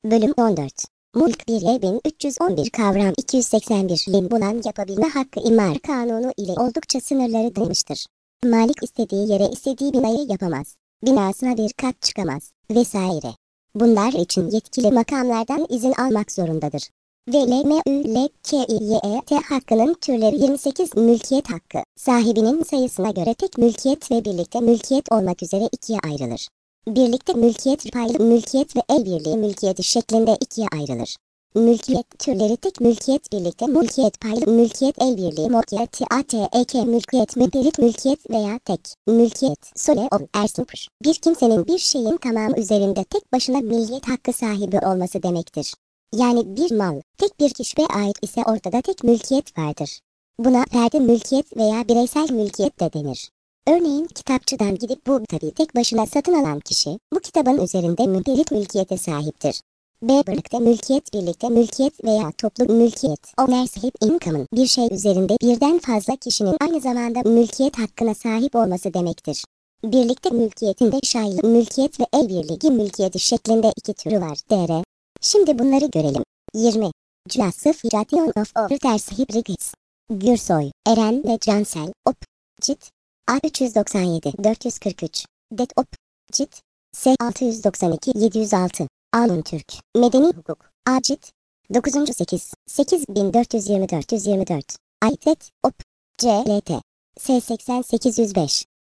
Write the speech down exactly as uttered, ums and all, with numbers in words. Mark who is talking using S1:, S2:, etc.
S1: Bölüm on dört. Mulk bir bin üç yüz on bir Kavram iki yüz seksen bir Lim bulan yapabilme hakkı imar kanunu ile oldukça sınırları dayamıştır. Malik istediği yere istediği binayı yapamaz. Binasına bir kat çıkamaz. Vesaire. Bunlar için yetkili makamlardan izin almak zorundadır. Ve L M Ü L K İ Y E T hakkının türleri yirmi sekiz mülkiyet hakkı. Sahibinin sayısına göre tek mülkiyet ve birlikte mülkiyet olmak üzere ikiye ayrılır. Birlikte mülkiyet, paylı mülkiyet ve el birliği mülkiyeti şeklinde ikiye ayrılır. Mülkiyet türleri tek mülkiyet, birlikte mülkiyet, paylı mülkiyet, el birliği, mülkiyet, A T E K mülkiyet, müddelik mülkiyet veya tek mülkiyet. Sole ol ersupr. Bir kimsenin bir şeyin tamamı üzerinde tek başına mülkiyet hakkı sahibi olması demektir. Yani bir mal, tek bir kişiye ait ise ortada tek mülkiyet vardır. Buna ferdi mülkiyet veya bireysel mülkiyet de denir. Örneğin kitapçıdan gidip bu kitabı tek başına satın alan kişi, bu kitabın üzerinde müddelik mülkiyete sahiptir. B. Birlikte mülkiyet, birlikte mülkiyet veya toplu mülkiyet. Ownership income'ın bir şey üzerinde birden fazla kişinin aynı zamanda mülkiyet hakkına sahip olması demektir. Birlikte mülkiyetinde şairli mülkiyet ve el birliği mülkiyeti şeklinde iki türü var. D R. Şimdi bunları görelim. yirmi. Classification of Alternative Rights. Gürsoy, Eren ve Cansel, Op. Cit. A üç yüz doksan yedi dört yüz kırk üç. Det Op. Cit. S altı yüz doksan iki yedi yüz altı. Alun Türk. Medeni Hukuk. A Cit. dokuzuncu sekiz. sekiz bin dört yüz yirmi dört yüz yirmi dört. Aytet. Op. C L T. S seksen sekiz yüz beş.